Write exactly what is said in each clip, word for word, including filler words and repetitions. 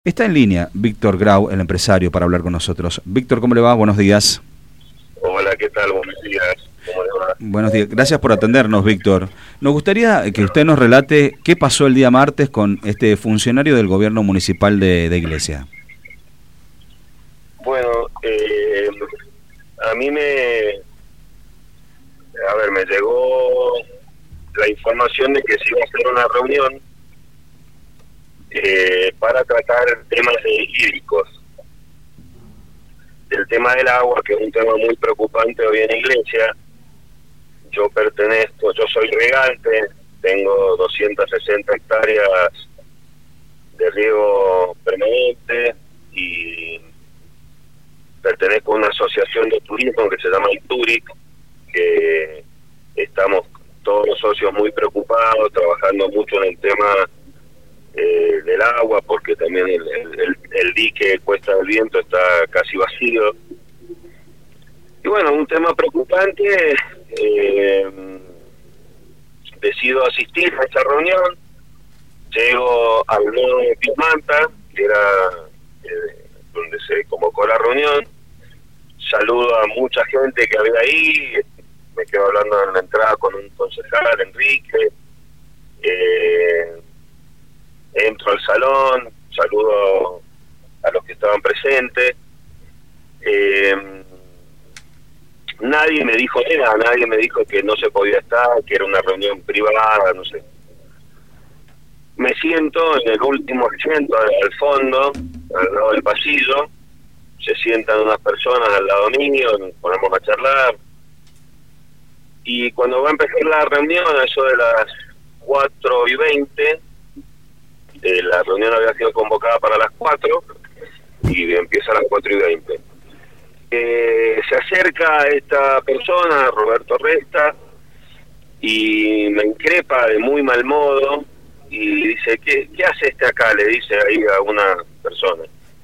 Está en línea Víctor Grau, el empresario, para hablar con nosotros. Víctor, ¿cómo le va? Buenos días. Hola, ¿qué tal? Buenos días. ¿Cómo le va? Buenos días. Gracias por atendernos, Víctor. Nos gustaría que usted nos relate qué pasó el día martes con este funcionario del gobierno municipal de, de Iglesia. Bueno, eh, a mí me... A ver, me llegó la información de que se iba a hacer una reunión eh, para tratar temas de hídricos. El tema del agua, que es un tema muy preocupante hoy en Iglesia. Yo pertenezco, yo soy regante, tengo doscientas sesenta hectáreas de riego permanente y pertenezco a una asociación de turismo que se llama Ituric, que estamos todos los socios muy preocupados, trabajando mucho en el tema eh, del agua, porque también el, el, el dique Cuesta del Viento está casi vacío. Y bueno, un tema preocupante. Eh, decido asistir a esta reunión, llego al nodo de Pismanta, que era eh, donde se convocó la reunión, saludo a mucha gente que había ahí, me quedo hablando en la entrada con un concejal, Enrique, eh, entro al salón, saludo a los que estaban presentes. eh, Nadie me dijo nada, nadie me dijo que no se podía estar, que era una reunión privada, no sé. Me siento en el último asiento, al fondo, al lado del pasillo, se sientan unas personas al lado mío, nos ponemos a charlar, y cuando va a empezar la reunión, a eso de las cuatro y veinte, eh, la reunión había sido convocada para las cuatro, y empieza a las cuatro y veinte. Eh, se acerca esta persona, Roberto Resta, y me increpa de muy mal modo y dice, ¿qué, qué hace este acá? Le dice ahí a una persona.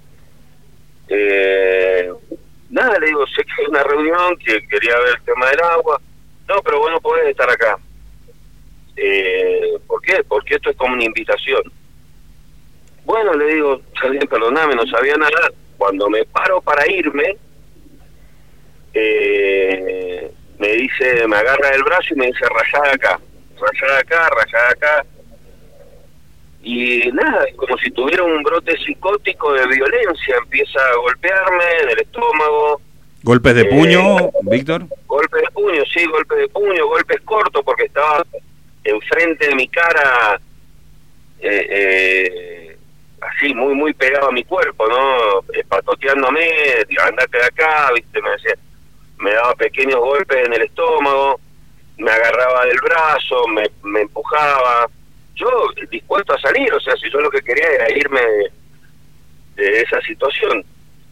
Eh, nada, le digo, sé que es una reunión, que quería ver el tema del agua. No, pero vos no podés estar acá. Eh, ¿Por qué? Porque esto es como una invitación. Bueno, le digo, está bien, perdóname, no sabía nada. Cuando me paro para irme, Eh, me dice, me agarra el brazo y me dice, rayá acá, rayá acá, rayá acá. Y nada, como si tuviera un brote psicótico de violencia, empieza a golpearme en el estómago. ¿Golpes de eh, puño, Víctor? Golpes de puño, sí, golpes de puño, golpes cortos, porque estaba enfrente de mi cara, eh, eh, así, muy, muy pegado a mi cuerpo, ¿no? Eh, patoteándome, andate de acá, viste, me decía. Me daba pequeños golpes en el estómago, me agarraba del brazo, me, me empujaba. Yo dispuesto a salir, o sea, si yo lo que quería era irme de, de esa situación.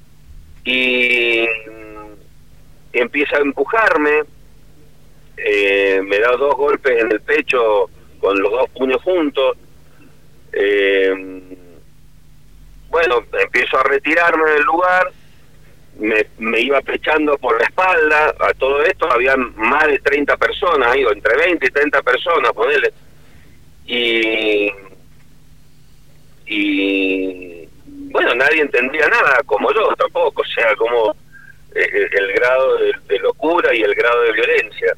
Y empieza a empujarme, eh, me da dos golpes en el pecho con los dos puños juntos. Eh, bueno, empiezo a retirarme del lugar. Me, me iba pechando por la espalda. A todo esto había más de treinta personas, digo, entre veinte y treinta personas, ponele. Y, y bueno, nadie entendía nada, como yo tampoco, o sea, como eh, el grado de, de locura y el grado de violencia.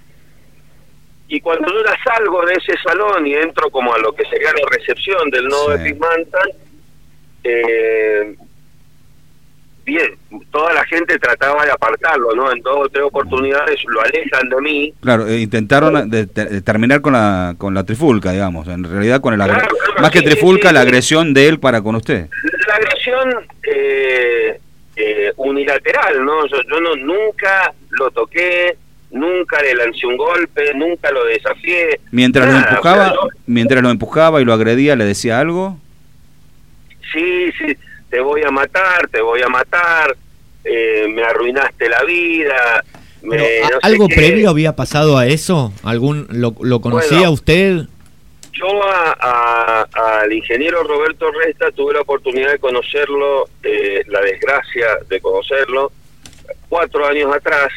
Y cuando yo ya salgo de ese salón y entro como a lo que sería la recepción del nodo Sí. de Pismanta, eh, bien, toda la gente trataba de apartarlo, ¿no? En dos o tres oportunidades lo alejan de mí. Claro, eh, intentaron de, de terminar con la con la trifulca, digamos, en realidad con el agre... Claro, claro, más sí, que trifulca, sí, sí. la agresión de él para con usted. La agresión eh, eh, unilateral, ¿no? Yo, yo no nunca lo toqué, nunca le lancé un golpe, nunca lo desafié. Mientras nada, lo empujaba, o sea, yo, mientras lo empujaba y lo agredía, ¿le decía algo? sí, sí, te voy a matar, te voy a matar, eh, me arruinaste la vida. Me, Pero, no sé ¿algo qué. previo había pasado a eso? ¿Algún lo, lo conocía Bueno, usted? Yo a, a, al ingeniero Roberto Resta tuve la oportunidad de conocerlo, eh, la desgracia de conocerlo, cuatro años atrás,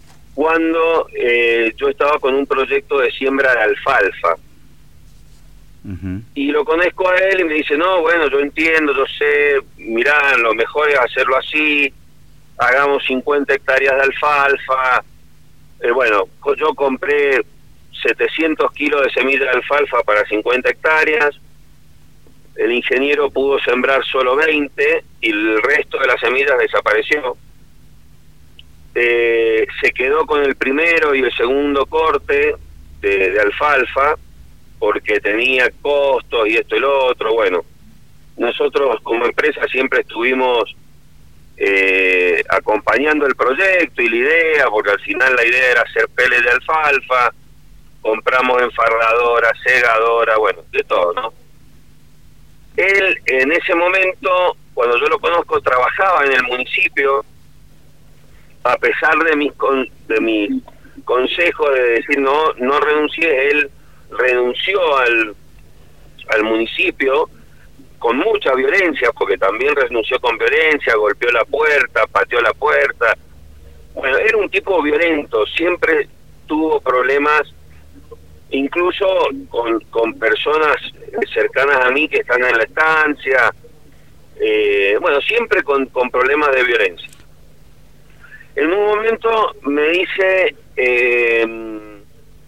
cuando eh, yo estaba con un proyecto de siembra de alfalfa. Uh-huh. Y lo conozco a él y me dice, no, bueno, yo entiendo, yo sé, mirá, lo mejor es hacerlo así, hagamos cincuenta hectáreas de alfalfa. Eh, bueno, yo compré setecientos kilos de semilla de alfalfa para cincuenta hectáreas, el ingeniero pudo sembrar solo veinte y el resto de las semillas desapareció. Eh, se quedó con el primero y el segundo corte de, de alfalfa porque tenía costos y esto y lo otro. Bueno, nosotros como empresa siempre estuvimos eh, acompañando el proyecto y la idea, porque al final la idea era hacer peles de alfalfa, compramos enfarradora, segadora, bueno, de todo, ¿no? Él en ese momento, cuando yo lo conozco, trabajaba en el municipio, a pesar de mis con, de mis consejos de decir no no renuncie, él renunció al al municipio con mucha violencia, porque también renunció con violencia, golpeó la puerta, pateó la puerta. Bueno, era un tipo violento, siempre tuvo problemas, incluso con, con personas cercanas a mí que están en la estancia, eh, bueno, siempre con, con problemas de violencia. En un momento me dice, eh,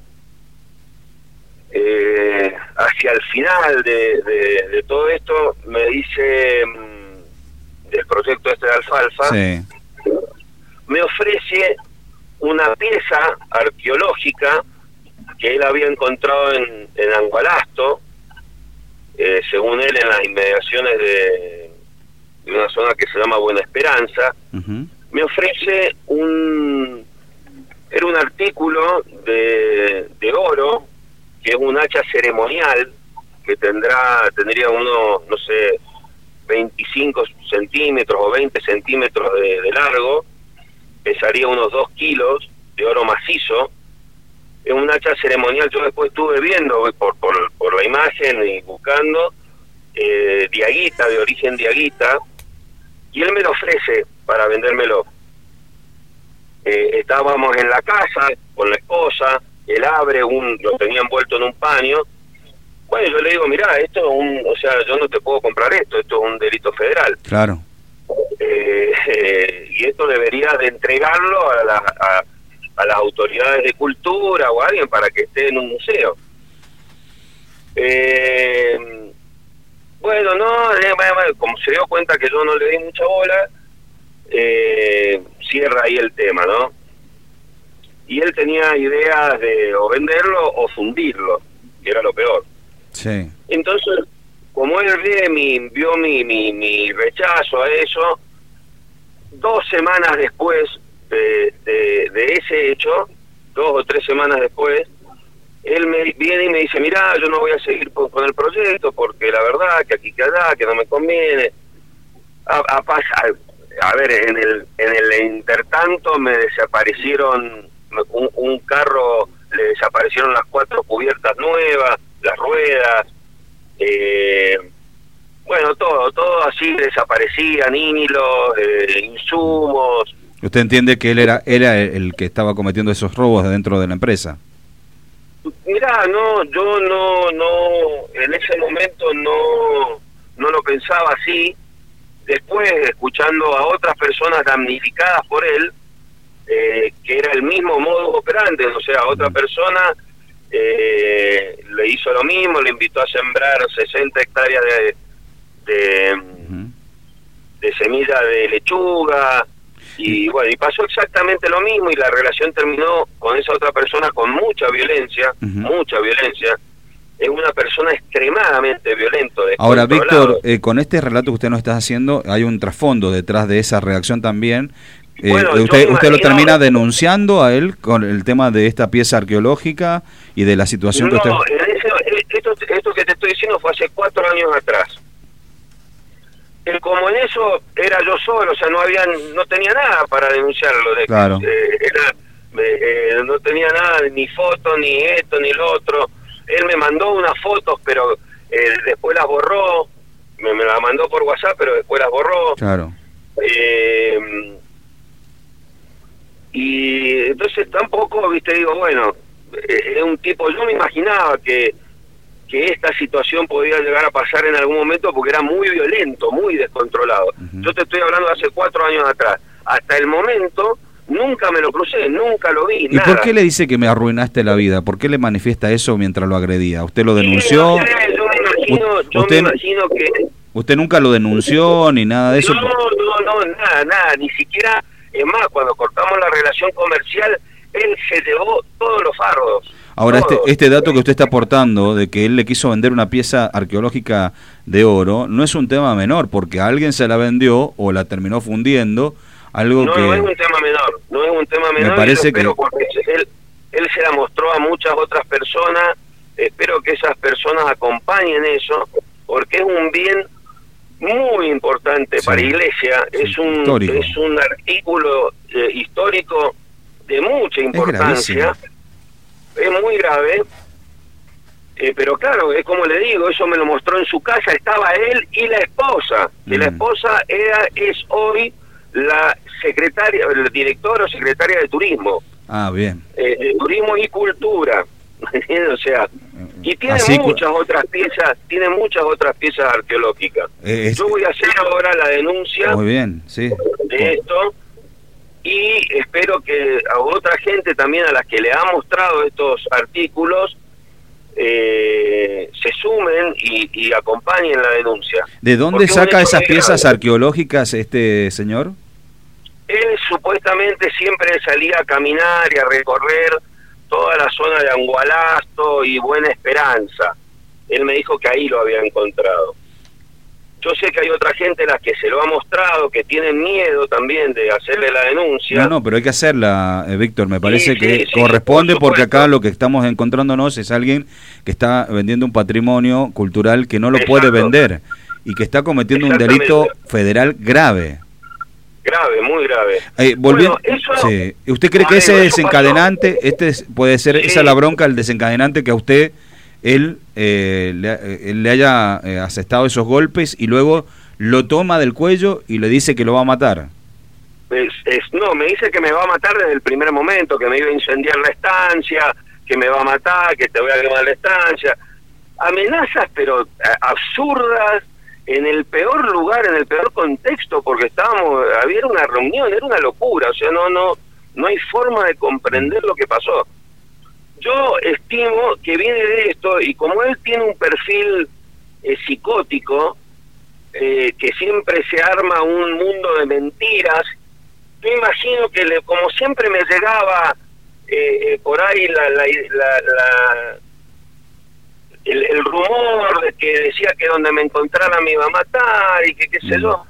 eh, hacia el final de, de, de todo esto, me dice, del proyecto este de alfalfa, sí, me ofrece una pieza arqueológica que él había encontrado en, en Angualasto, eh, según él, en las inmediaciones de, de una zona que se llama Buena Esperanza. Uh-huh. Me ofrece un era un artículo de, de oro, que es un hacha ceremonial que tendrá tendría unos, no sé, veinticinco centímetros o veinte centímetros de, de largo, pesaría unos dos kilos de oro macizo. Es un hacha ceremonial. Yo después estuve viendo por por, por la imagen y buscando, eh, diaguita, de origen diaguita, y él me lo ofrece para vendérmelo. Eh, estábamos en la casa con la esposa, él abre un, lo tenía envuelto en un paño. Bueno, yo le digo, mirá, esto es un, o sea, yo no te puedo comprar esto, esto es un delito federal. Claro. Eh, eh, y esto deberías de entregarlo a, la, a, a las autoridades de cultura o a alguien para que esté en un museo. Eh, bueno, no, eh, como se dio cuenta que yo no le di mucha bola, eh, cierra ahí el tema, ¿no? Y él tenía ideas de o venderlo o fundirlo, que era lo peor. Sí. Entonces, como él ve mi, vio mi, mi, mi rechazo a eso, dos semanas después de, de, de ese hecho, dos o tres semanas después, él me viene y me dice, mirá, yo no voy a seguir con, con el proyecto porque la verdad que aquí que allá, que no me conviene. A, a, a, a ver, en el, en el intertanto me desaparecieron un, un carro, le desaparecieron las cuatro cubiertas nuevas, las ruedas, eh, bueno, todo, todo así desaparecían, hilos, eh, insumos. ¿Usted entiende que él era, era el que estaba cometiendo esos robos dentro de la empresa? Mirá, no, yo no, no, en ese momento no, no lo pensaba así. Después, escuchando a otras personas damnificadas por él, eh, que era el mismo modus operandi, o sea, otra persona eh, le hizo lo mismo, le invitó a sembrar sesenta hectáreas de, de, uh-huh. de semilla de lechuga, y bueno, y pasó exactamente lo mismo, y la relación terminó con esa otra persona con mucha violencia, uh-huh. mucha violencia. Es una persona extremadamente violenta. Ahora, Víctor, eh, con este relato que usted nos está haciendo, hay un trasfondo detrás de esa reacción también. Eh, bueno, usted, usted lo termina denunciando a él con el tema de esta pieza arqueológica y de la situación no, que usted... En ese, esto, esto que te estoy diciendo fue hace cuatro años atrás. El, como en eso era yo solo, o sea, no había, no tenía nada para denunciarlo. De claro. Que, eh, era, eh, no tenía nada, ni foto, ni esto, ni lo otro. Él me mandó unas fotos, pero eh, después las borró. Me, me las mandó por WhatsApp, pero después las borró. Claro. Eh, y entonces tampoco, viste, digo, bueno, eh, es un tipo, yo me imaginaba que que esta situación podía llegar a pasar en algún momento porque era muy violento, muy descontrolado. Uh-huh. Yo te estoy hablando de hace cuatro años atrás. Hasta el momento nunca me lo crucé, nunca lo vi. ¿Y nada. por qué le dice que me arruinaste la vida? ¿Por qué le manifiesta eso mientras lo agredía? ¿Usted lo denunció? Sí, yo me imagino, yo usted, me imagino que... ¿Usted nunca lo denunció ni nada de eso? No, no, no, nada, nada, ni siquiera... Es más, cuando cortamos la relación comercial, él se llevó todos los fardos. Ahora, este, este dato que usted está aportando de que él le quiso vender una pieza arqueológica de oro, no es un tema menor, porque a alguien se la vendió o la terminó fundiendo, algo no, que... No es un tema menor, no es un tema menor, me parece que... porque él, él se la mostró a muchas otras personas, espero que esas personas acompañen eso, porque es un bien muy importante sí, para Iglesia, sí, es un histórico. es un artículo eh, histórico de mucha importancia, es, es muy grave, eh, pero claro, es como le digo, eso me lo mostró en su casa, estaba él y la esposa, mm. y la esposa era es hoy la secretaria, el director o secretaria de Turismo. Ah, bien. Eh, de Turismo y Cultura, o sea, y tiene Así muchas cu otras piezas, tiene muchas otras piezas arqueológicas. Eh, es... Yo voy a hacer ahora la denuncia Muy bien, sí. de esto y espero que a otra gente también a las que le ha mostrado estos artículos eh, se sumen y, y acompañen la denuncia. ¿De dónde Porque saca esas piezas grave. arqueológicas este señor? Él supuestamente siempre salía a caminar y a recorrer toda la zona de Angualasto y Buena Esperanza. Él me dijo que ahí lo había encontrado. Yo sé que hay otra gente a la que se lo ha mostrado, que tienen miedo también de hacerle la denuncia. No, no, pero hay que hacerla, eh, Víctor, me parece sí, que sí, corresponde sí, por porque acá lo que estamos encontrándonos es alguien que está vendiendo un patrimonio cultural que no lo Exacto. puede vender y que está cometiendo un delito federal grave. Grave, muy grave. Eh, volviendo, bueno, eso, sí. ¿Usted cree que ese desencadenante, este es, puede ser sí. esa la bronca, el desencadenante que a usted, él, eh, le, él le haya eh, asestado esos golpes y luego lo toma del cuello y le dice que lo va a matar? Es, es, no, me dice que me va a matar desde el primer momento, que me iba a incendiar la estancia, que me va a matar, que te voy a quemar la estancia. Amenazas, pero absurdas, en el peor lugar, en el peor contexto, porque estábamos, había una reunión, era una locura, o sea, no, no, no hay forma de comprender lo que pasó. Yo estimo que viene de esto, y como él tiene un perfil eh, psicótico, eh, que siempre se arma un mundo de mentiras, yo imagino que le, como siempre me llegaba eh, eh, por ahí la, la, la, la El, el rumor de que decía que donde me encontrara me iba a matar y que qué sé yo,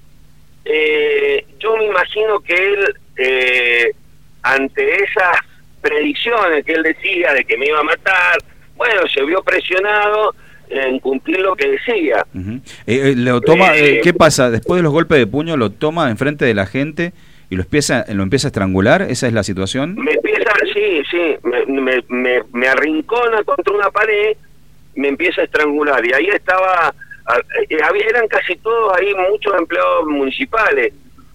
eh, yo me imagino que él eh, ante esas predicciones que él decía de que me iba a matar, bueno, se vio presionado en cumplir lo que decía. Uh-huh. eh, eh, lo toma, eh, ¿qué pasa? Después de los golpes de puño lo toma enfrente de la gente y lo empieza, lo empieza a estrangular, ¿esa es la situación? Me empieza, sí, sí, me, me, me, me arrincona contra una pared, me empieza a estrangular y ahí estaba, eh, eran casi todos ahí muchos empleados municipales.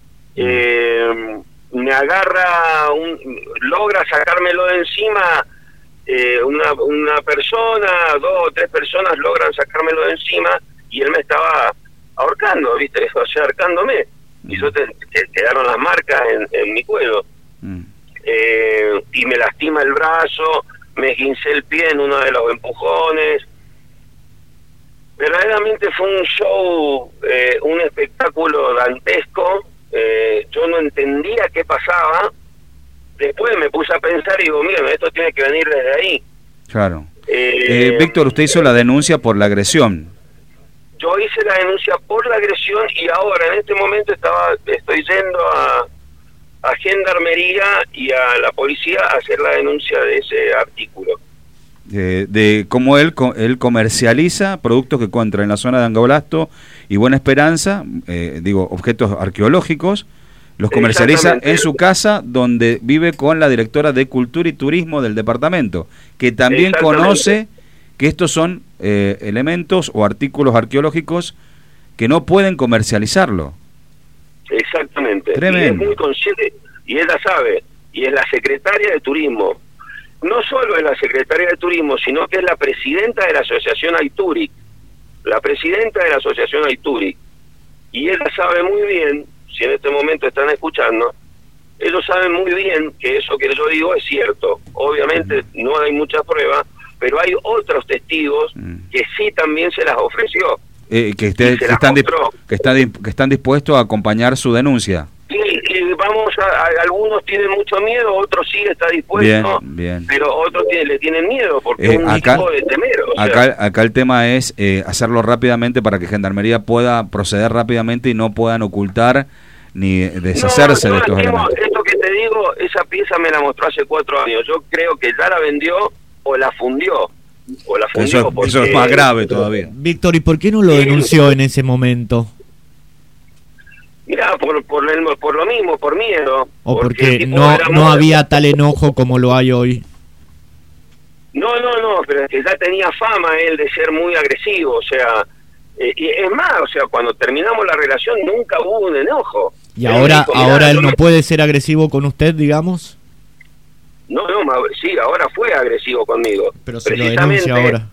Eh, me agarra, un, logra sacármelo de encima, eh, una, una persona, dos o tres personas logran sacármelo de encima y él me estaba ahorcando, ¿viste? O sea, ahorcándome. Y yo te, te, quedaron las marcas en, en mi cuello. Mm. Eh, y me lastima el brazo, me esguincé el pie en uno de los empujones. Verdaderamente fue un show, eh, un espectáculo dantesco. Eh, yo no entendía qué pasaba. Después me puse a pensar y digo, miren, esto tiene que venir desde ahí. Claro. Eh, eh, Víctor, usted hizo la denuncia por la agresión. Yo hice la denuncia por la agresión y ahora, en este momento, estaba estoy yendo a, a Gendarmería y a la policía a hacer la denuncia de ese artículo. De, de cómo él, él comercializa productos que encuentra en la zona de Angolasto y Buena Esperanza, eh, digo, objetos arqueológicos, los comercializa en su casa donde vive con la directora de Cultura y Turismo del departamento, que también conoce que estos son eh, elementos o artículos arqueológicos que no pueden comercializarlo. Exactamente. Tremendo. Y es muy consciente, y ella sabe, y es la secretaria de Turismo. no solo es la secretaria de Turismo, sino que es la presidenta de la Asociación Aituric, la presidenta de la Asociación Aituric. Y ella sabe muy bien, si en este momento están escuchando, ellos saben muy bien que eso que yo digo es cierto. Obviamente no hay muchas pruebas, pero hay otros testigos que sí también se las ofreció. Eh, que, esté, que, están que, está, que están dispuestos a acompañar su denuncia. Sí, y vamos a, a, algunos tienen mucho miedo, otros sí está dispuesto, bien, bien. Pero otros tiene, le tienen miedo porque eh, es un acá, tipo de temero. O acá, sea. acá el tema es eh, hacerlo rápidamente para que Gendarmería pueda proceder rápidamente y no puedan ocultar ni deshacerse no, no, de estos tengo, elementos. Esto que te digo, esa pieza me la mostró hace cuatro años. Yo creo que ya la vendió o la fundió. O la fundió eso, porque, eso es más grave todavía. Víctor, ¿y por qué no lo denunció en ese momento? Mirá, por, por, el, por lo mismo, por miedo. ¿O porque, porque no, no había tal enojo como lo hay hoy? No, no, no, pero es que ya tenía fama él de ser muy agresivo, o sea, eh, y es más, o sea, cuando terminamos la relación nunca hubo un enojo. ¿Y él ahora dijo, ahora él no me... puede ser agresivo con usted, digamos? No, no, sí, ahora fue agresivo conmigo. Pero se lo denuncia ahora.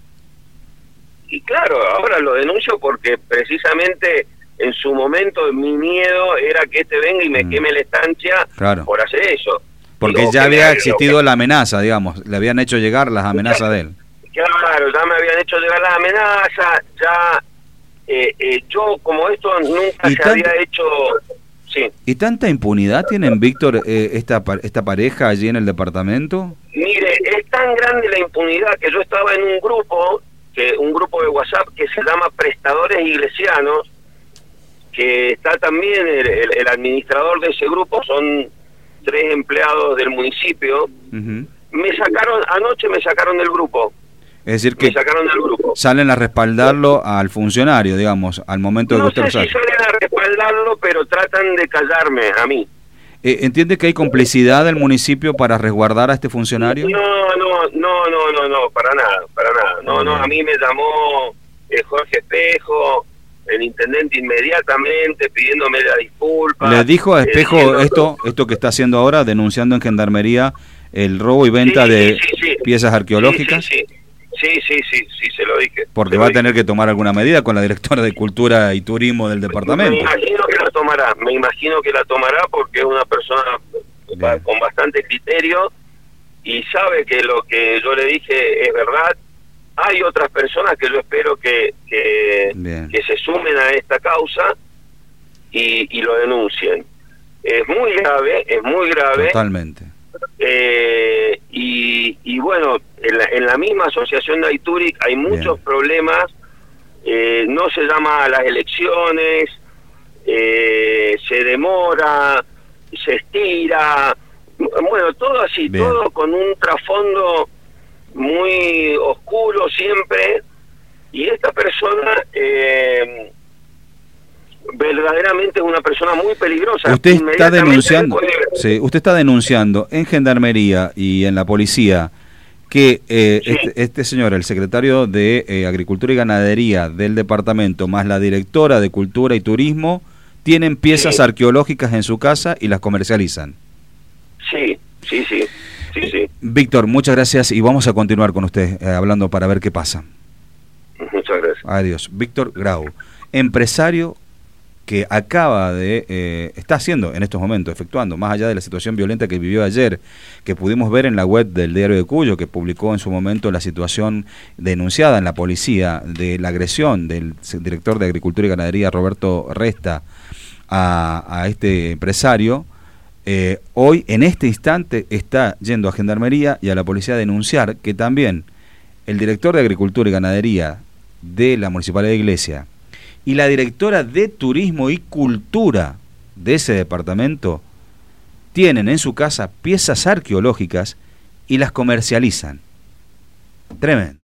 Y claro, ahora lo denuncio porque precisamente en su momento mi miedo era que este venga y me mm. queme la estancia claro. por hacer eso. Porque Digo, ya había existido que... la amenaza, digamos, le habían hecho llegar las amenazas ya, de él. Claro, ya me habían hecho llegar las amenazas, ya eh, eh, yo como esto nunca se tanto... había hecho... Sí. ¿Y tanta impunidad tienen, Víctor, eh, esta esta pareja allí en el departamento? Mire, es tan grande la impunidad que yo estaba en un grupo, que un grupo de WhatsApp que se llama Prestadores Iglesianos, que está también el, el, el administrador de ese grupo, son tres empleados del municipio. Uh-huh. Me sacaron, anoche me sacaron del grupo. Es decir, que me sacaron del grupo. Salen a respaldarlo al funcionario, digamos, al momento de no que usted sé lo si salen a respaldarlo, pero tratan de callarme a mí. Eh, ¿Entiende que hay complicidad del municipio para resguardar a este funcionario? No, no, no, no, no, no, para nada, para nada. No, no, a mí me llamó eh, Jorge Espejo, el intendente, inmediatamente pidiéndome la disculpa. ¿Le dijo a Espejo eh, esto esto que está haciendo ahora, denunciando en Gendarmería el robo y venta sí, de sí, sí, piezas arqueológicas? Sí, sí, sí, sí, sí, sí, se lo dije. Porque va a tener que tomar alguna medida con la directora de Cultura y Turismo del departamento. Me imagino que la tomará, me imagino que la tomará porque es una persona Bien. con bastante criterio y sabe que lo que yo le dije es verdad. Hay otras personas que yo espero que que, que se sumen a esta causa y, y lo denuncien. Es muy grave, es muy grave. Totalmente. Eh, y, y bueno, en la, en la misma asociación de Aituric hay muchos Bien. problemas. Eh, no se llama a las elecciones, eh, se demora, se estira. Bueno, todo así, Bien. todo con un trasfondo muy oscuro siempre, y esta persona eh, verdaderamente es una persona muy peligrosa. Usted está denunciando, sí, usted está denunciando en Gendarmería y en la policía que eh, sí. este, este señor, el secretario de eh, Agricultura y Ganadería del departamento, más la directora de Cultura y Turismo, tienen piezas sí. arqueológicas en su casa y las comercializan. Sí, sí, sí. Sí, sí. Víctor, muchas gracias y vamos a continuar con usted eh, hablando para ver qué pasa. Muchas gracias. Adiós. Víctor Grau, empresario que acaba de, eh, está haciendo en estos momentos, efectuando, más allá de la situación violenta que vivió ayer, que pudimos ver en la web del Diario de Cuyo, que publicó en su momento la situación denunciada en la policía de la agresión del director de Agricultura y Ganadería, Roberto Resta, a, a este empresario. Eh, hoy, en este instante, está yendo a Gendarmería y a la policía a denunciar que también el director de Agricultura y Ganadería de la Municipalidad de Iglesia y la directora de Turismo y Cultura de ese departamento tienen en su casa piezas arqueológicas y las comercializan. Tremendo.